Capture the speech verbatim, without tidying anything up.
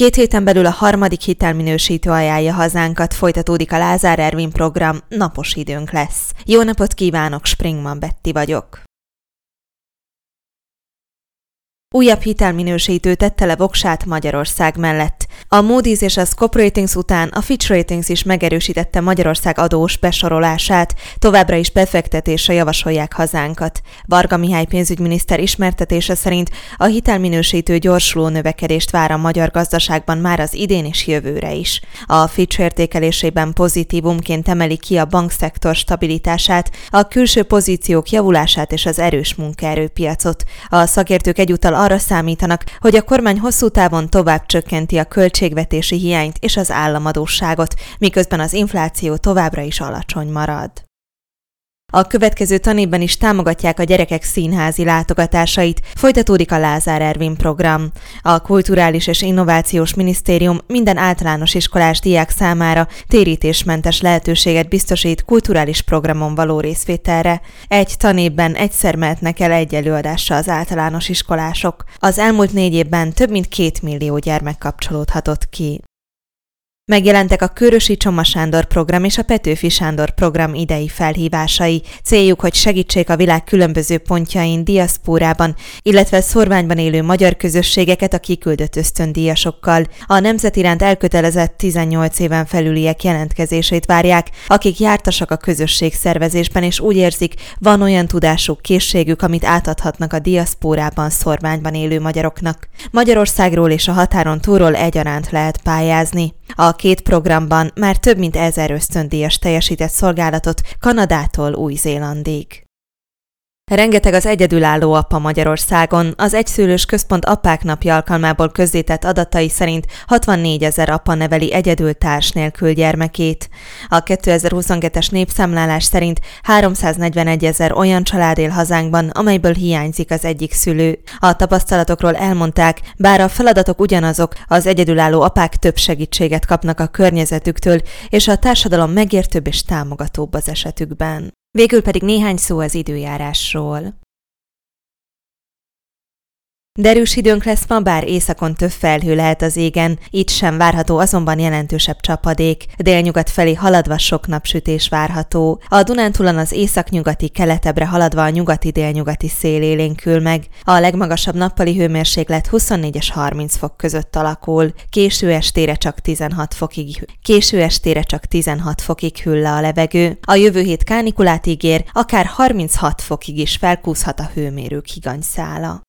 Két héten belül a harmadik hitelminősítő ajánlja hazánkat, folytatódik a Lázár Ervin program, napos időnk lesz. Jó napot kívánok, Springman Betty vagyok. Újabb hitelminősítő tette le voksát Magyarország mellett. A Moody's és a Scope Ratings után a Fitch Ratings is megerősítette Magyarország adós besorolását, továbbra is befektetésre javasolják hazánkat. Varga Mihály pénzügyminiszter ismertetése szerint a hitelminősítő gyorsuló növekedést vár a magyar gazdaságban már az idén és jövőre is. A Fitch értékelésében pozitívumként emeli ki a bankszektor stabilitását, a külső pozíciók javulását és az erős munkaerőpiacot. A szakértők egyúttal arra számítanak, hogy a kormány hosszú távon tovább csökkenti a költségvetési hiányt és az államadósságot, miközben az infláció továbbra is alacsony marad. A következő tanévben is támogatják a gyerekek színházi látogatásait, folytatódik a Lázár Ervin program. A Kulturális és Innovációs Minisztérium minden általános iskolás diák számára térítésmentes lehetőséget biztosít kulturális programon való részvételre. Egy tanévben egyszer mehetnek el egy előadásra az általános iskolások. Az elmúlt négy évben több mint két millió gyermek kapcsolódhatott ki. Megjelentek a Kőrösi Csoma Sándor program és a Petőfi Sándor program idei felhívásai. Céljuk, hogy segítsék a világ különböző pontjain, diaszpórában, illetve szorványban élő magyar közösségeket a kiküldött ösztöndíjasokkal. A nemzet iránt elkötelezett tizennyolc éven felüliek jelentkezését várják, akik jártasak a közösségszervezésben, és úgy érzik, van olyan tudásuk, készségük, amit átadhatnak a diaszpórában, szorványban élő magyaroknak. Magyarországról és a határon túlról egyaránt lehet pályázni. A két programban már több mint ezer ösztöndíjas teljesített szolgálatot Kanadától Új-Zélandig. Rengeteg az egyedülálló apa Magyarországon. Az Egyszülős Központ Apák Napja alkalmából közzétett adatai szerint hatvannégyezer apa neveli egyedül társ nélkül gyermekét. A kétezer-huszonkettes népszámlálás szerint háromszáznegyvenegyezer olyan család él hazánkban, amelyből hiányzik az egyik szülő. A tapasztalatokról elmondták, bár a feladatok ugyanazok, az egyedülálló apák több segítséget kapnak a környezetüktől, és a társadalom megértőbb és támogatóbb az esetükben. Végül pedig néhány szó az időjárásról. Derűs időnk lesz ma, bár északon több felhő lehet az égen, itt sem várható azonban jelentősebb csapadék. Délnyugat felé haladva sok napsütés várható. A Dunántúlon az északnyugati keletebbre haladva a nyugati-délnyugati szél élénkül meg. A legmagasabb nappali hőmérséklet huszonnégy és harminc fok között alakul. Késő estére csak tizenhat fokig, késő estére csak tizenhat fokig hűl le a levegő. A jövő hét kánikulát ígér, akár harminchat fokig is felkúszhat a hőmérők higanyszála.